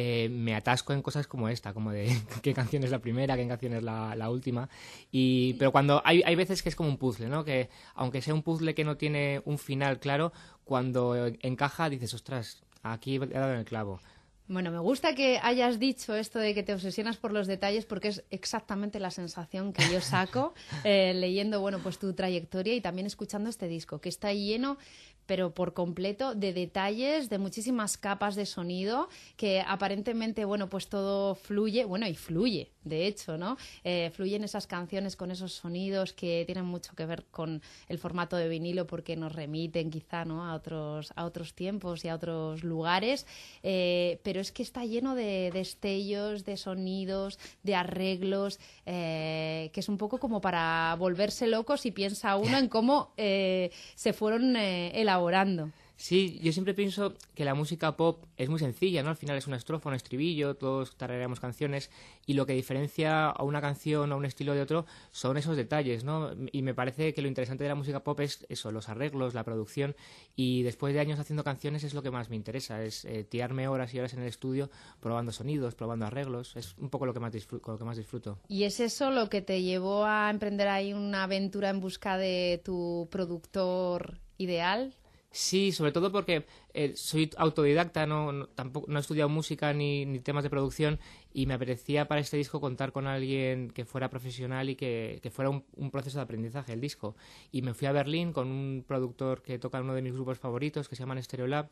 me atasco en cosas como esta, como de qué canción es la primera, qué canción es la última. Pero cuando hay veces que es como un puzzle, ¿no? Que aunque sea un puzzle que no tiene un final claro, cuando encaja dices, ostras, aquí he dado en el clavo. Bueno, me gusta que hayas dicho esto de que te obsesionas por los detalles porque es exactamente la sensación que yo saco leyendo, bueno, pues tu trayectoria y también escuchando este disco, que está lleno, pero por completo, de detalles, de muchísimas capas de sonido, que aparentemente, bueno, pues todo fluye, bueno, y fluye, de hecho, ¿no? Fluyen esas canciones con esos sonidos que tienen mucho que ver con el formato de vinilo porque nos remiten quizá, ¿no?, a otros tiempos y a otros lugares, pero es que está lleno de destellos, de sonidos, de arreglos, que es un poco como para volverse locos y piensa uno en cómo se fueron elaborando. Sí, yo siempre pienso que la música pop es muy sencilla, ¿no? Al final es una estrofa, un estribillo, todos tarareamos canciones y lo que diferencia a una canción o a un estilo de otro son esos detalles, ¿no? Y me parece que lo interesante de la música pop es eso, los arreglos, la producción, y después de años haciendo canciones es lo que más me interesa, es tirarme horas y horas en el estudio probando sonidos, probando arreglos, es un poco lo que más disfruto. ¿Y es eso lo que te llevó a emprender ahí una aventura en busca de tu productor ideal? Sí, sobre todo porque soy autodidacta, tampoco he estudiado música ni temas de producción y me apetecía para este disco contar con alguien que fuera profesional y que fuera un proceso de aprendizaje el disco. Y me fui a Berlín con un productor que toca en uno de mis grupos favoritos que se llama Stereolab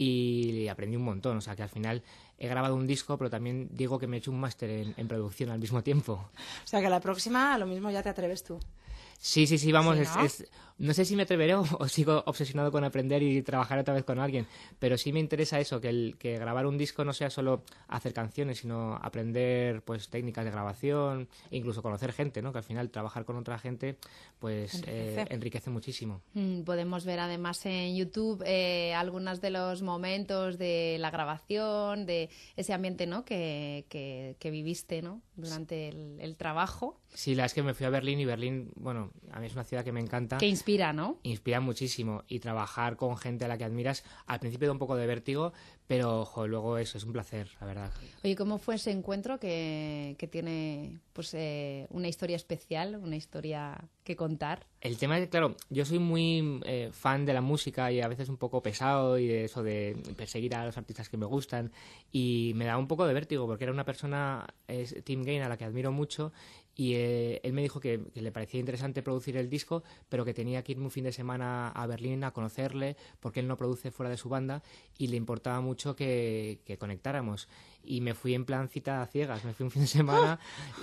y aprendí un montón. O sea que al final he grabado un disco, pero también digo que me he hecho un máster en producción al mismo tiempo. O sea que a la próxima a lo mismo ya te atreves tú. Sí, vamos, ¿Sí, no? No sé si me atreveré o sigo obsesionado con aprender y trabajar otra vez con alguien, pero sí me interesa eso, que grabar un disco no sea solo hacer canciones, sino aprender pues técnicas de grabación, e incluso conocer gente, ¿no? Que al final trabajar con otra gente pues enriquece muchísimo. Podemos ver además en YouTube algunos de los momentos de la grabación, de ese ambiente, ¿no?, que viviste, ¿no?, durante el trabajo. Sí, la verdad es que me fui a Berlín y Berlín, bueno, a mí es una ciudad que me encanta. Que inspira, ¿no? Inspira muchísimo y trabajar con gente a la que admiras, al principio da un poco de vértigo, pero luego eso es un placer, la verdad. Oye, ¿cómo fue ese encuentro que tiene pues una historia especial, una historia que contar? El tema es, claro, yo soy muy fan de la música y a veces un poco pesado y de eso de perseguir a los artistas que me gustan y me da un poco de vértigo porque era una persona, Tim Gain, a la que admiro mucho y él me dijo que le parecía interesante producir el disco, pero que tenía que irme un fin de semana a Berlín a conocerle porque él no produce fuera de su banda y le importaba mucho que conectáramos. Y me fui en plan cita a ciegas, me fui un fin de semana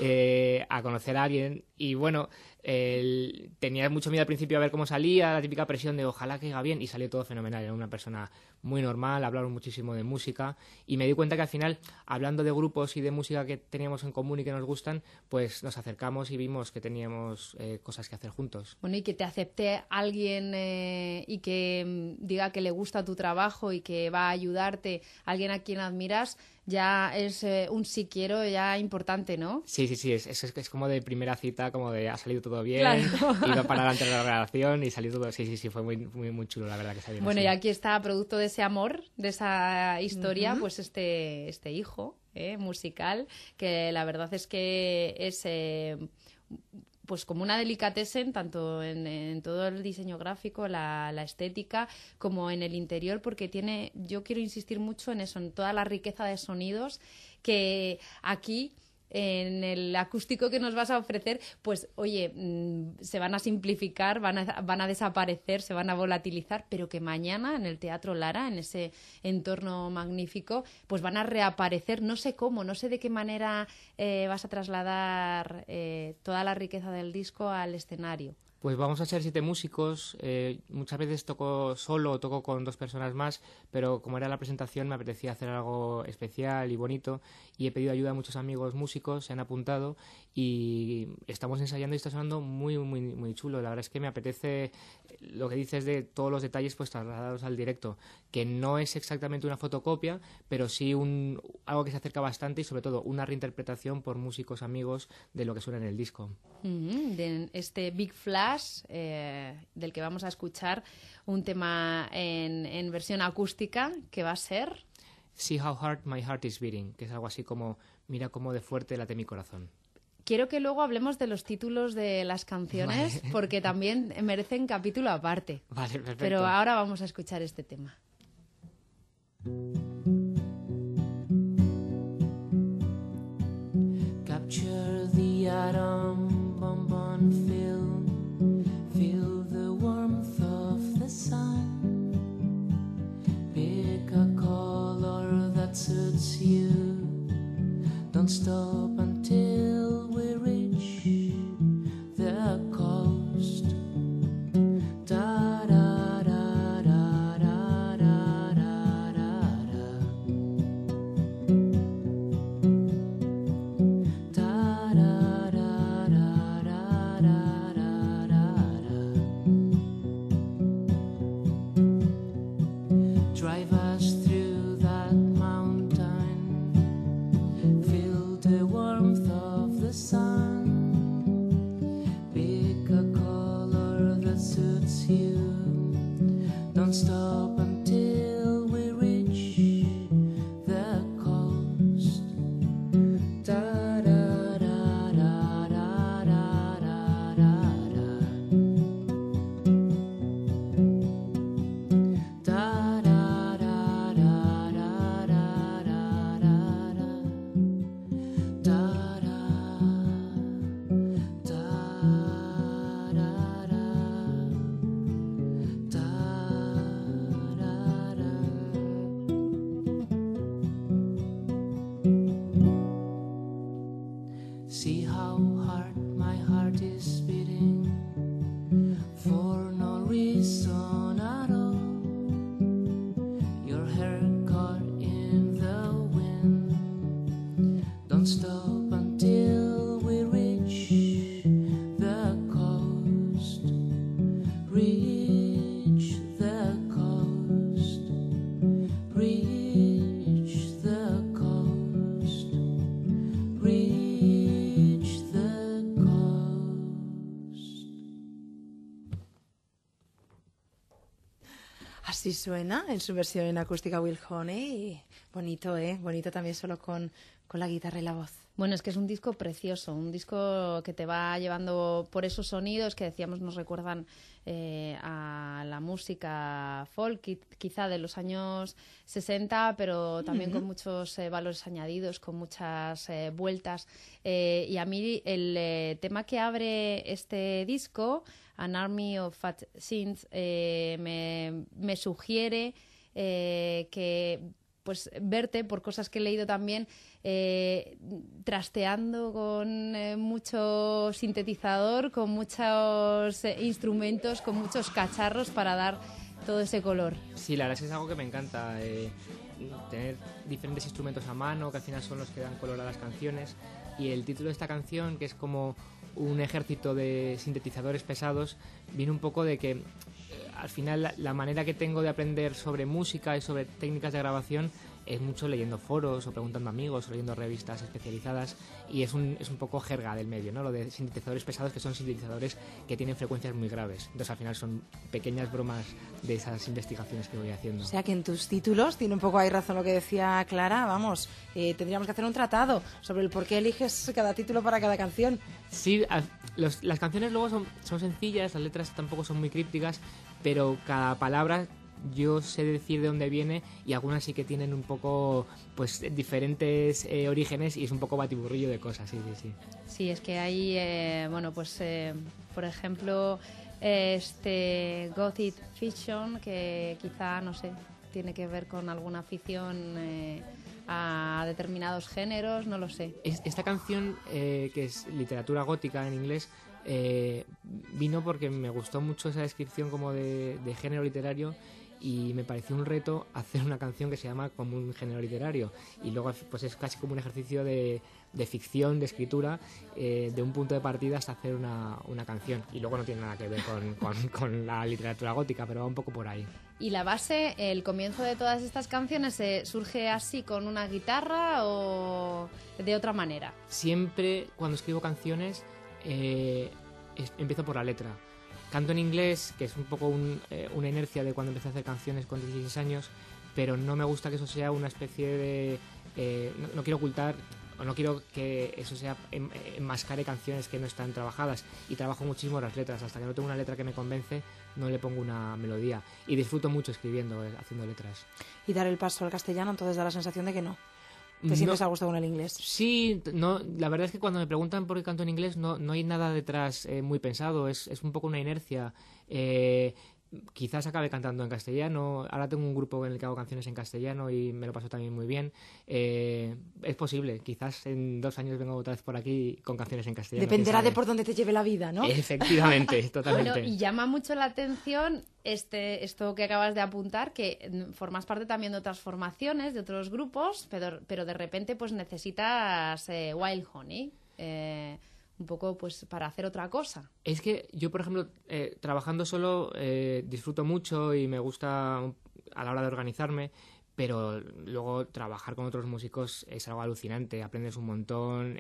a conocer a alguien y bueno, tenía mucho miedo al principio a ver cómo salía, la típica presión de ojalá que iba bien y salió todo fenomenal, era una persona muy normal, hablaron muchísimo de música y me di cuenta que al final, hablando de grupos y de música que teníamos en común y que nos gustan, pues nos acercamos y vimos que teníamos cosas que hacer juntos. Bueno, y que te acepte alguien y que diga que le gusta tu trabajo y que va a ayudarte, alguien a quien admiras, ya es un sí quiero ya importante, ¿no? Sí, es como de primera cita, como de ha salido todo bien, claro. Iba para adelante de la relación y salió todo, sí, fue muy chulo, la verdad que salió. Bueno, y aquí está, producto de ese amor, de esa historia, pues este hijo musical, que la verdad es que es pues como una delicatessen tanto en todo el diseño gráfico, la estética, como en el interior, porque yo quiero insistir mucho en eso, en toda la riqueza de sonidos que aquí en el acústico que nos vas a ofrecer, pues oye, se van a simplificar, van a desaparecer, se van a volatilizar, pero que mañana en el Teatro Lara, en ese entorno magnífico, pues van a reaparecer, no sé cómo, no sé de qué manera vas a trasladar toda la riqueza del disco al escenario. Pues vamos a ser 7 músicos, muchas veces toco solo o toco con 2 personas más, pero como era la presentación me apetecía hacer algo especial y bonito y he pedido ayuda a muchos amigos músicos, se han apuntado y estamos ensayando y está sonando muy, muy, muy chulo. La verdad es que me apetece lo que dices de todos los detalles pues trasladados al directo, que no es exactamente una fotocopia, pero sí algo que se acerca bastante y sobre todo una reinterpretación por músicos amigos de lo que suena en el disco. De este Big Flash, del que vamos a escuchar un tema en versión acústica, que va a ser See How Hard My Heart Is Beating, que es algo así como mira cómo de fuerte late mi corazón. Quiero que luego hablemos de los títulos de las canciones, vale, porque también merecen capítulo aparte. Vale, perfecto. Pero ahora vamos a escuchar este tema. suits you. Don't stop until we reach the coast. Da da da da da da da da da. Da da da da da da da da. Drive us through that mountain. Feel the warmth of the sun. Pick a color that suits you. Don't stop until we reach the coast. Da da da da da da da da da. Da da da da da da da da da. Da da da da da. See how hard my heart is beating for no reason at all. Your hair caught in the wind. Don't stop until we reach the coast. Reach the coast. Reach the coast. Reach the coast. Así suena en su versión en acústica Will Honey. Bonito, ¿eh? Bonito también solo con la guitarra y la voz. Bueno, es que es un disco precioso, un disco que te va llevando por esos sonidos que decíamos nos recuerdan a la música folk, quizá de los años 60, pero también con muchos valores añadidos, con muchas vueltas. Y a mí el tema que abre este disco, An Army of Fat Synths, me sugiere que pues verte, por cosas que he leído también, trasteando con mucho sintetizador, con muchos instrumentos, con muchos cacharros para dar todo ese color. Sí, la verdad es que es algo que me encanta, tener diferentes instrumentos a mano, que al final son los que dan color a las canciones, y el título de esta canción, que es como un ejército de sintetizadores pesados, viene un poco de que al final la manera que tengo de aprender sobre música y sobre técnicas de grabación es mucho leyendo foros o preguntando a amigos o leyendo revistas especializadas, y es un poco jerga del medio, ¿no? Lo de sintetizadores pesados, que son sintetizadores que tienen frecuencias muy graves. Entonces al final son pequeñas bromas de esas investigaciones que voy haciendo. O sea que en tus títulos tiene un poco ahí razón lo que decía Clara, vamos, tendríamos que hacer un tratado sobre el por qué eliges cada título para cada canción. Sí, las canciones luego son sencillas, las letras tampoco son muy crípticas, pero cada palabra yo sé decir de dónde viene, y algunas sí que tienen un poco pues diferentes orígenes, y es un poco batiburrillo de cosas, sí. Sí, es que hay, bueno, pues por ejemplo, este Gothic Fiction, que quizá, no sé, tiene que ver con alguna afición a determinados géneros, no lo sé. Esta canción, que es literatura gótica en inglés, vino porque me gustó mucho esa descripción como de género literario, y me pareció un reto hacer una canción que se llama como un género literario, y luego pues es casi como un ejercicio de ficción, de escritura, de un punto de partida hasta hacer una canción, y luego no tiene nada que ver con la literatura gótica, pero va un poco por ahí. ¿Y la base, el comienzo de todas estas canciones, surge así con una guitarra o de otra manera? Siempre cuando escribo canciones empiezo por la letra. Canto en inglés, que es un poco una inercia de cuando empecé a hacer canciones con 16 años, pero no me gusta que eso sea una especie de... no quiero ocultar, o no quiero que eso sea enmascare canciones que no están trabajadas, y trabajo muchísimo las letras. Hasta que no tengo una letra que me convence, no le pongo una melodía, y disfruto mucho escribiendo, haciendo letras. Y dar el paso al castellano entonces da la sensación de que no. ¿Te sientes a gusto con el inglés? Sí, no, la verdad es que cuando me preguntan por qué canto en inglés no hay nada detrás muy pensado, es un poco una inercia. quizás acabe cantando en castellano. Ahora tengo un grupo en el que hago canciones en castellano y me lo paso también muy bien. Es posible, quizás en 2 años vengo otra vez por aquí con canciones en castellano. Dependerá de por dónde te lleve la vida, ¿no? Efectivamente, totalmente. Bueno, y llama mucho la atención esto que acabas de apuntar, que formas parte también de otras formaciones, de otros grupos, pero de repente pues necesitas Wild Honey. Un poco pues para hacer otra cosa. Es que yo, por ejemplo, trabajando solo disfruto mucho y me gusta a la hora de organizarme, pero luego trabajar con otros músicos es algo alucinante, aprendes un montón,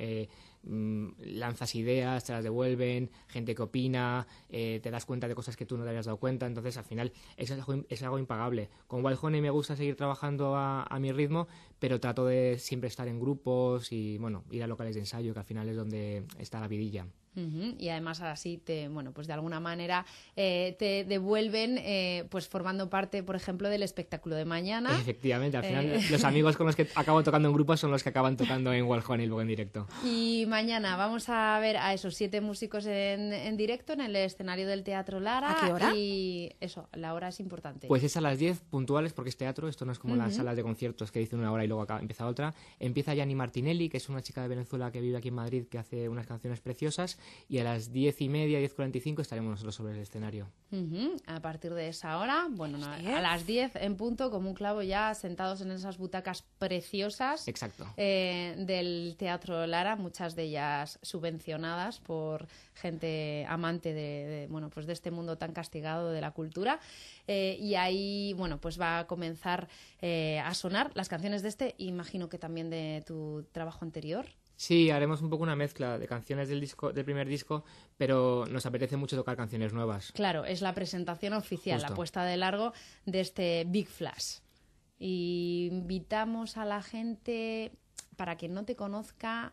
lanzas ideas, te las devuelven, gente que opina, te das cuenta de cosas que tú no te habías dado cuenta, entonces al final es algo impagable. Con Wild Honey me gusta seguir trabajando a mi ritmo, pero trato de siempre estar en grupos y bueno, ir a locales de ensayo, que al final es donde está la vidilla. Y además así pues de alguna manera te devuelven pues formando parte, por ejemplo, del espectáculo de mañana. Efectivamente, al final los amigos con los que acabo tocando en grupos son los que acaban tocando en Wild Honey luego en directo. Y mañana vamos a ver a esos 7 músicos en directo en el escenario del Teatro Lara. ¿A qué hora? Y eso, la hora es importante. Pues es a las 10 puntuales porque es teatro, esto no es como las salas de conciertos que dicen una hora y luego empieza otra. Empieza Yanni Martinelli, que es una chica de Venezuela que vive aquí en Madrid, que hace unas canciones preciosas, y a las 10:30, 10:45 estaremos nosotros sobre el escenario. A partir de esa hora, a las 10 en punto, como un clavo, ya sentados en esas butacas preciosas. Exacto. Del Teatro Lara, muchas de ellas subvencionadas por gente amante de este mundo tan castigado de la cultura. Y ahí, pues va a comenzar a sonar las canciones de imagino que también de tu trabajo anterior. Sí, haremos un poco una mezcla de canciones del primer disco, pero nos apetece mucho tocar canciones nuevas. Claro, es la presentación oficial, Justo. la puesta de largo de este Big Flash. Y invitamos a la gente, para quien no te conozca,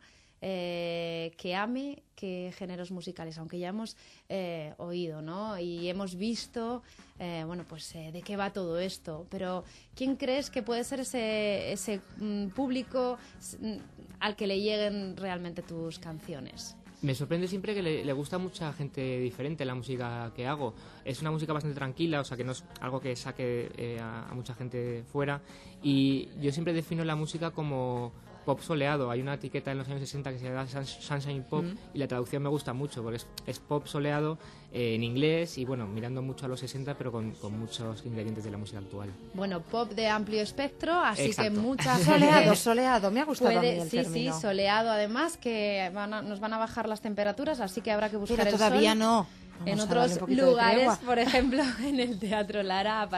que ame qué géneros musicales, aunque ya hemos oído, ¿no? Y hemos visto, de qué va todo esto. Pero ¿quién crees que puede ser ese público al que le lleguen realmente tus canciones? Me sorprende siempre que le gusta a mucha gente diferente la música que hago. Es una música bastante tranquila, o sea que no es algo que saque a mucha gente fuera. Y yo siempre defino la música como pop soleado. Hay una etiqueta en los años 60 que se llama Sunshine Pop y la traducción me gusta mucho porque es pop soleado en inglés y mirando mucho a los 60 pero con muchos ingredientes de la música actual. Bueno, pop de amplio espectro, así Exacto. que mucha soleado, me ha gustado a mí el término. Sí, soleado además, que nos van a bajar las temperaturas, así que habrá que buscar pero todavía el sol. no. En Vamos a darle otros un poquito de lugares, tregua. por ejemplo, en el Teatro Lara, a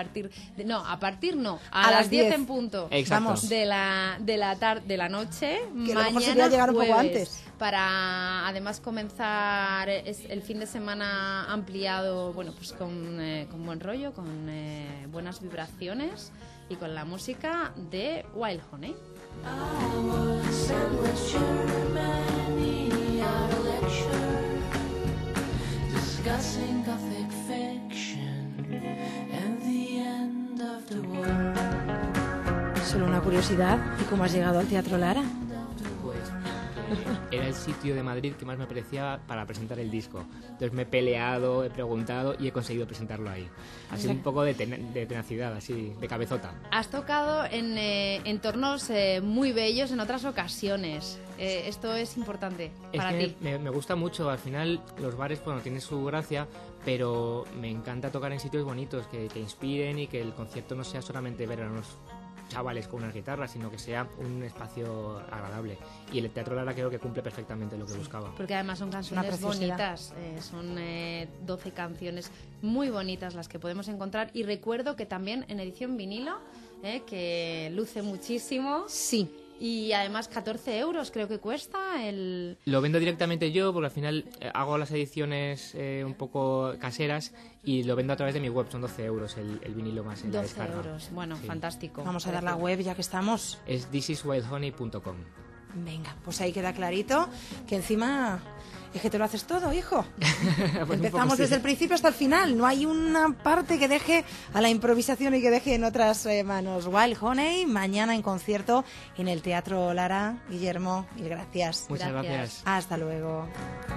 las 10 en punto. Exacto. de la noche, Que mañana lo mejor sería llegar un poco jueves, antes. para además comenzar el fin de semana ampliado, con buen rollo, con buenas vibraciones y con la música de Wild Honey. Discussing Gothic fiction and the end of the world. Solo una curiosidad, ¿y cómo has llegado al Teatro Lara? Pues era el sitio de Madrid que más me parecía para presentar el disco. Entonces me he peleado, he preguntado y he conseguido presentarlo ahí. Ha sido un poco de tenacidad, así, de cabezota. Has tocado en entornos muy bellos en otras ocasiones. Esto es importante para ti. Me gusta mucho. Al final los bares, tienen su gracia, pero me encanta tocar en sitios bonitos que inspiren y que el concierto no sea solamente ver a unos chavales con unas guitarras, sino que sea un espacio agradable. Y el Teatro Lara creo que cumple perfectamente lo que buscaba. Porque además son canciones bonitas, son 12 canciones muy bonitas las que podemos encontrar. Y recuerdo que también en edición vinilo, que luce muchísimo. Sí. Y además 14 euros creo que cuesta el... Lo vendo directamente yo porque al final hago las ediciones un poco caseras y lo vendo a través de mi web. Son 12 euros el vinilo más en la 12 descarga. euros, bueno, Sí. fantástico. Vamos a dar la web ya que estamos. Es thisiswildhoney.com. Venga, pues ahí queda clarito que encima es que te lo haces todo, hijo. Pues Empezamos desde el principio hasta el final. No hay una parte que deje a la improvisación y que deje en otras manos. Wild Honey, mañana en concierto en el Teatro Lara. Guillermo, mil gracias. Muchas gracias. Hasta luego.